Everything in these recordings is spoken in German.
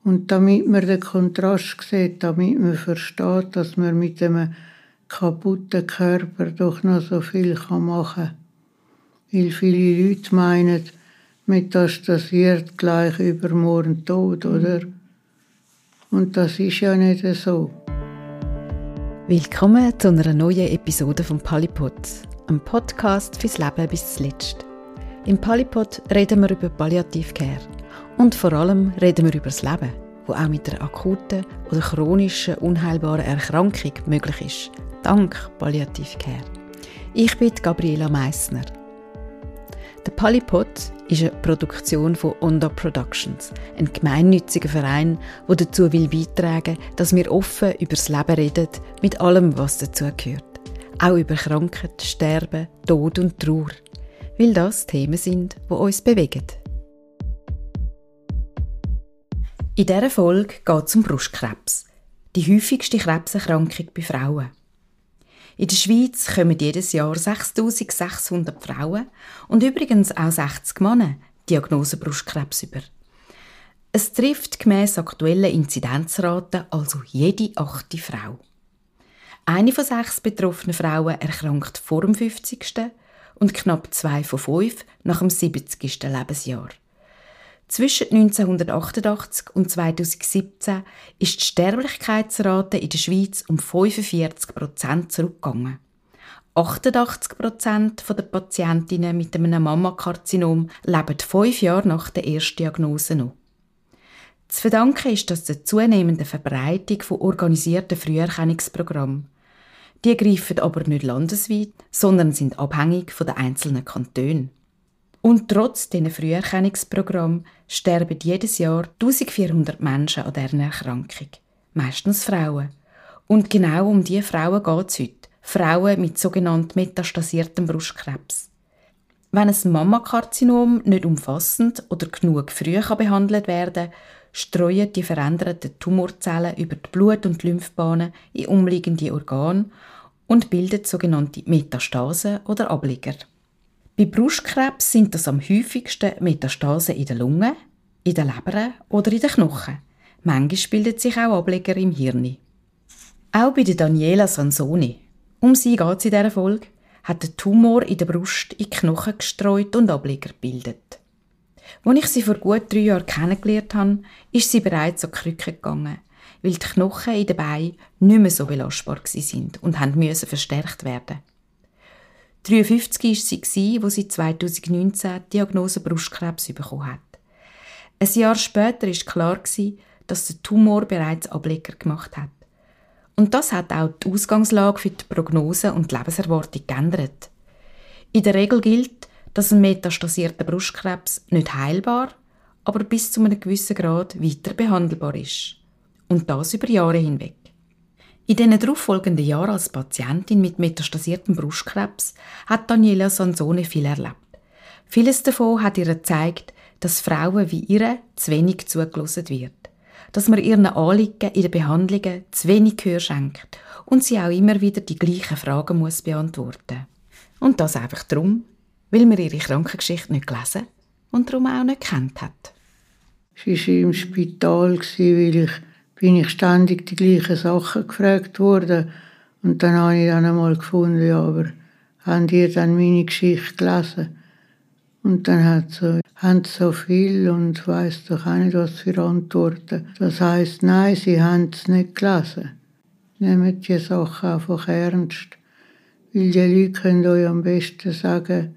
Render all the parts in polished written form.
Und damit man den Kontrast sieht, damit man versteht, dass man mit einem kaputten Körper doch noch so viel machen kann. Weil viele Leute meinen, metastasiert gleich übermorgen tot, oder? Und das ist ja nicht so. Willkommen zu einer neuen Episode vom Polypod, einem Podcast fürs Leben bis zuletzt. Im Polypod reden wir über Palliative Care und vor allem reden wir über das Leben, das auch mit einer akuten oder chronischen, unheilbaren Erkrankung möglich ist, dank Palliative Care. Ich bin Gabriela Meissner. Der Polypod ist eine Produktion von Onda Productions, ein gemeinnütziger Verein, der dazu beitragen will, dass wir offen über das Leben reden, mit allem, was dazugehört. Auch über Krankheit, Sterben, Tod und Trauer, weil das Themen sind, die uns bewegen. In dieser Folge geht es um Brustkrebs, die häufigste Krebserkrankung bei Frauen. In der Schweiz kommen jedes Jahr 6600 Frauen und übrigens auch 60 Männer Diagnose Brustkrebs über. Es trifft gemäss aktuellen Inzidenzraten also jede 8. Frau. Eine von 6 betroffenen Frauen erkrankt vor dem 50. und knapp 2 von 5 nach dem 70. Lebensjahr. Zwischen 1988 und 2017 ist die Sterblichkeitsrate in der Schweiz um 45% zurückgegangen. 88% der Patientinnen mit einem Mammakarzinom leben 5 Jahre nach der Erstdiagnose noch. Zu verdanken ist das der zunehmenden Verbreitung von organisierten Früherkennungsprogrammen. Die greifen aber nicht landesweit, sondern sind abhängig von den einzelnen Kantonen. Und trotz diesen Früherkennungsprogrammen sterben jedes Jahr 1400 Menschen an dieser Erkrankung. Meistens Frauen. Und genau um diese Frauen geht es heute. Frauen mit sogenannt metastasiertem Brustkrebs. Wenn ein Mammakarzinom nicht umfassend oder genug früh behandelt werden kann, streuen die veränderten Tumorzellen über die Blut- und Lymphbahnen in umliegende Organe und bilden sogenannte Metastasen oder Ableger. Bei Brustkrebs sind das am häufigsten Metastasen in der Lunge, in der Leber oder in den Knochen. Manchmal bilden sich auch Ableger im Hirn. Auch bei der Daniela Sansoni, um sie geht es in dieser Folge, hat der Tumor in der Brust in die Knochen gestreut und Ableger gebildet. Als ich sie vor gut 3 Jahren kennengelernt habe, ist sie bereits an die Krücke gegangen, weil die Knochen in den Beinen nicht mehr so belastbar waren und mussten verstärkt werden. 53 war sie, als sie 2019 die Diagnose Brustkrebs bekommen hat. Ein Jahr später war klar, dass der Tumor bereits Ableger gemacht hat. Und das hat auch die Ausgangslage für die Prognose und die Lebenserwartung geändert. In der Regel gilt, dass ein metastasierter Brustkrebs nicht heilbar, aber bis zu einem gewissen Grad weiter behandelbar ist. Und das über Jahre hinweg. In den darauffolgenden Jahren als Patientin mit metastasiertem Brustkrebs hat Daniela Sansoni viel erlebt. Vieles davon hat ihr gezeigt, dass Frauen wie ihre zu wenig zugelassen wird. Dass man ihren Anliegen in den Behandlungen zu wenig Gehör schenkt und sie auch immer wieder die gleichen Fragen muss beantworten. Und das einfach darum, weil man ihre Krankengeschichte nicht gelesen und darum auch nicht gekannt hat. Sie war im Spital, weil bin ich ständig die gleichen Sachen gefragt worden. Und dann habe ich dann einmal gefunden, ja, aber haben die dann meine Geschichte gelesen? Und dann haben sie so viel und weiss doch auch nicht, was für Antworten. Das heisst, nein, sie haben es nicht gelesen. Nehmt die Sachen einfach ernst. Weil die Leute können euch am besten sagen,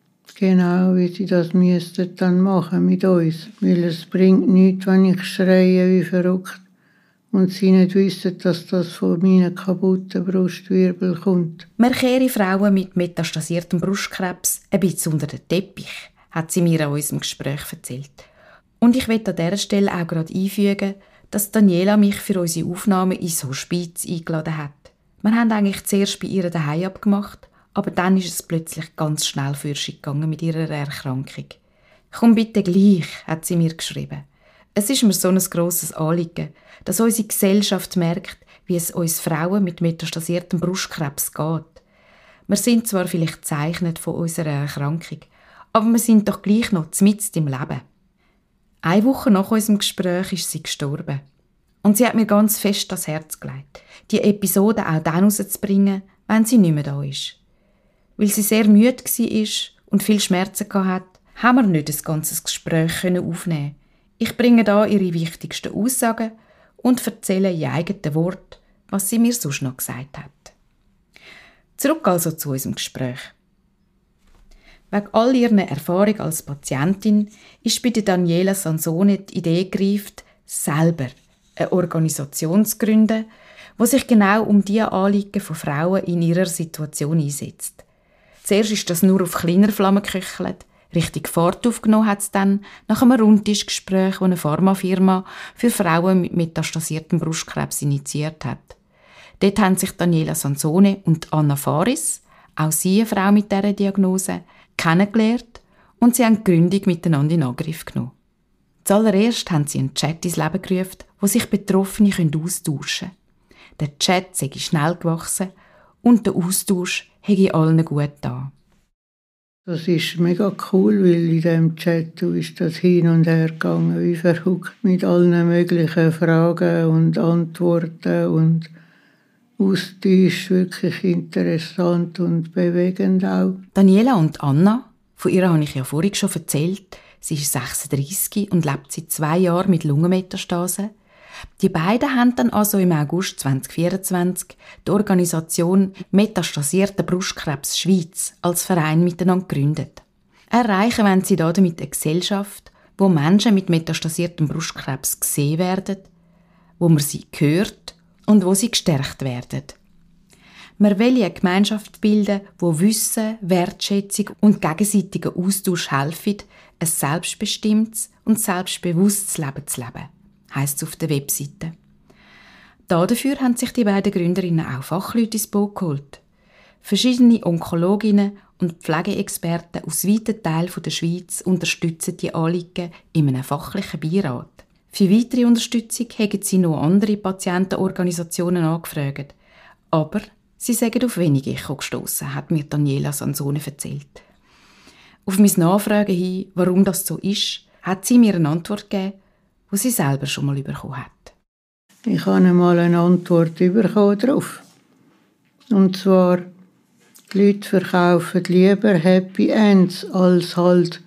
genau wie sie das müssten dann machen mit uns. Weil es bringt nichts, wenn ich schreie wie verrückt und sie nicht wissen, dass das von meinen kaputten Brustwirbel kommt. Wir kehren Frauen mit metastasiertem Brustkrebs ein bisschen unter den Teppich, hat sie mir an unserem Gespräch erzählt. Und ich möchte an dieser Stelle auch gerade einfügen, dass Daniela mich für unsere Aufnahme ins Hospiz eingeladen hat. Wir haben eigentlich zuerst bei ihr daheim abgemacht, aber dann ist es plötzlich ganz schnell für sie gegangen mit ihrer Erkrankung. «Komm bitte gleich», hat sie mir geschrieben. Es ist mir so ein grosses Anliegen, dass unsere Gesellschaft merkt, wie es uns Frauen mit metastasiertem Brustkrebs geht. Wir sind zwar vielleicht gezeichnet von unserer Erkrankung, aber wir sind doch gleich noch mitten im Leben. Eine Woche nach unserem Gespräch ist sie gestorben. Und sie hat mir ganz fest das Herz gelegt, die Episode auch dann rauszubringen, wenn sie nicht mehr da ist. Weil sie sehr müde war und viel Schmerzen hatte, haben wir nicht ein ganzes Gespräch aufnehmen. Ich bringe da ihre wichtigsten Aussagen und erzähle in eigenen Worten, was sie mir sonst noch gesagt hat. Zurück also zu unserem Gespräch. Wegen all ihren Erfahrungen als Patientin ist bei Daniela Sansone die Idee gereift, selber eine Organisation zu gründen, die sich genau um die Anliegen von Frauen in ihrer Situation einsetzt. Zuerst ist das nur auf kleiner Flamme geküchelt. Richtig Fahrt aufgenommen hat es dann nach einem Rundtischgespräch, das eine Pharmafirma für Frauen mit metastasiertem Brustkrebs initiiert hat. Dort haben sich Daniela Sansone und Anna Faris, auch sie eine Frau mit dieser Diagnose, kennengelernt und sie haben die Gründung miteinander in Angriff genommen. Zuallererst haben sie einen Chat ins Leben gerufen, wo sich Betroffene austauschen können. Der Chat sei schnell gewachsen und der Austausch hätte allen gut getan. Das ist mega cool, weil in diesem Chat ist das hin und her gegangen, wie verrückt, mit allen möglichen Fragen und Antworten und Austausch, wirklich interessant und bewegend auch. Daniela und Anna, von ihr habe ich ja vorhin schon erzählt, sie ist 36 und lebt seit 2 Jahren mit Lungenmetastasen. Die beiden haben dann also im August 2024 die Organisation Metastasierter Brustkrebs Schweiz als Verein miteinander gegründet. Erreichen wollen sie damit eine Gesellschaft, wo Menschen mit metastasiertem Brustkrebs gesehen werden, wo man sie hört und wo sie gestärkt werden. Wir wollen eine Gemeinschaft bilden, wo Wissen, Wertschätzung und gegenseitiger Austausch helfen, ein selbstbestimmtes und selbstbewusstes Leben zu leben, heisst es auf der Webseite. Dafür haben sich die beiden Gründerinnen auch Fachleute ins Boot geholt. Verschiedene Onkologinnen und Pflegeexperten aus weiten Teilen der Schweiz unterstützen die Anliegen in einem fachlichen Beirat. Für weitere Unterstützung haben sie noch andere Patientenorganisationen angefragt. Aber sie sind auf wenig Echo gestossen, hat mir Daniela Sansone erzählt. Auf mein Nachfragen hin, warum das so ist, hat sie mir eine Antwort gegeben, die sie selber schon mal bekommen hat. Ich habe einmal eine Antwort bekommen darauf. Und zwar, die Leute verkaufen lieber Happy Ends als halt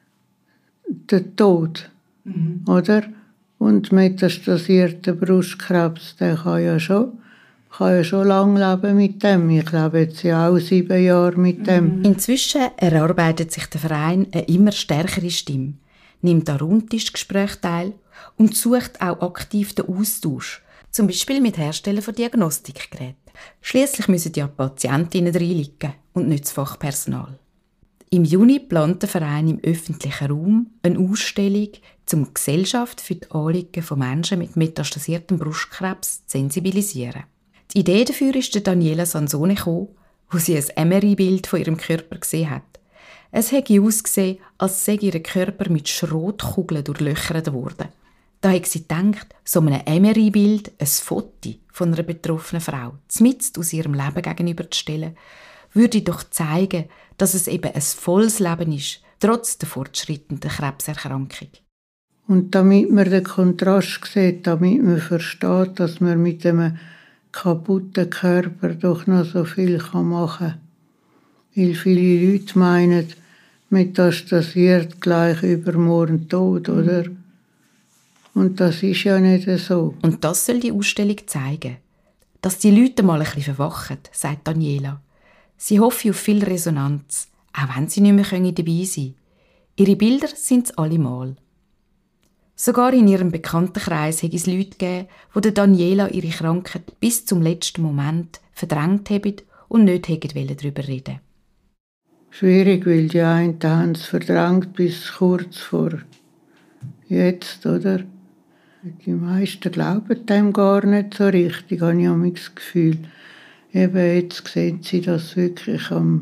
den Tod. Oder? Und metastasierter Brustkrebs, der kann ja schon lange leben mit dem. Ich lebe jetzt ja auch 7 Jahre mit dem. Inzwischen erarbeitet sich der Verein eine immer stärkere Stimme, nimmt an Rundtischgesprächen teil und sucht auch aktiv den Austausch, zum Beispiel mit Herstellern von Diagnostikgeräten. Schliesslich müssen ja die Patientinnen reinliegen und nicht das Fachpersonal. Im Juni plant der Verein im öffentlichen Raum eine Ausstellung, um die Gesellschaft für die Anliegen von Menschen mit metastasiertem Brustkrebs zu sensibilisieren. Die Idee dafür ist Daniela Sansone gekommen, wo sie ein MRI-Bild von ihrem Körper gesehen hat. Es hätte ausgesehen, als sei ihr Körper mit Schrotkugeln durchlöchert worden. Da hat sie gedacht, so einem MRI-Bild ein Foto von einer betroffenen Frau mitten aus ihrem Leben gegenüberzustellen, würde doch zeigen, dass es eben ein volles Leben ist, trotz der fortschreitenden Krebserkrankung. Und damit man den Kontrast sieht, damit man versteht, dass man mit einem kaputten Körper doch noch so viel machen kann. Weil viele Leute meinen, metastasiert gleich übermorgen tot, oder? Und das ist ja nicht so. Und das soll die Ausstellung zeigen. Dass die Leute mal ein bisschen verwachen, sagt Daniela. Sie hoffen auf viel Resonanz, auch wenn sie nicht mehr dabei sein können. Ihre Bilder sind es allemal. Sogar in ihrem Bekanntenkreis hat es Leute gegeben, die Daniela ihre Krankheit bis zum letzten Moment verdrängt haben und nicht darüber reden. Schwierig, weil die einen haben es verdrängt bis kurz vor jetzt, oder? Die meisten glauben dem gar nicht so richtig, habe ich das Gefühl. Eben jetzt sehen sie, dass es wirklich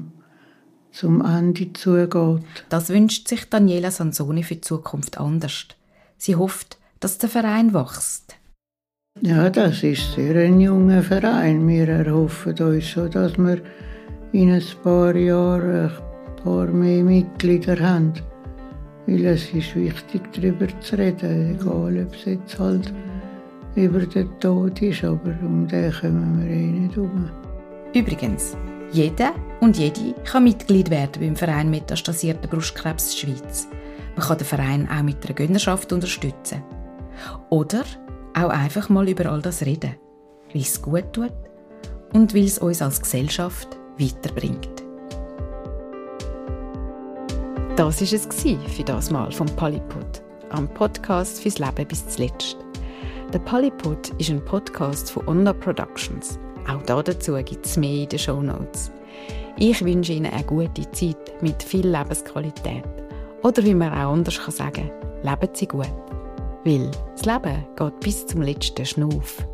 zum Ende zugeht. Das wünscht sich Daniela Sansone für die Zukunft anders. Sie hofft, dass der Verein wächst. Ja, das ist sehr ein junger Verein. Wir erhoffen uns schon, dass wir in ein paar Jahren ein paar mehr Mitglieder haben. Weil es ist wichtig, darüber zu reden, egal ob es jetzt halt über den Tod ist, aber um den kommen wir nicht herum. Übrigens, jeder und jede kann Mitglied werden beim Verein Metastasierter Brustkrebs Schweiz. Man kann den Verein auch mit einer Gönnerschaft unterstützen. Oder auch einfach mal über all das reden, weil es gut tut und weil es uns als Gesellschaft weiterbringt. Das war es für das Mal vom Polypod, am Podcast fürs Leben bis zuletzt. Der Polypod ist ein Podcast von Onda Productions. Auch dazu gibt es mehr in den Shownotes. Ich wünsche Ihnen eine gute Zeit mit viel Lebensqualität. Oder wie man auch anders sagen kann, leben Sie gut. Weil das Leben geht bis zum letzten Schnuff.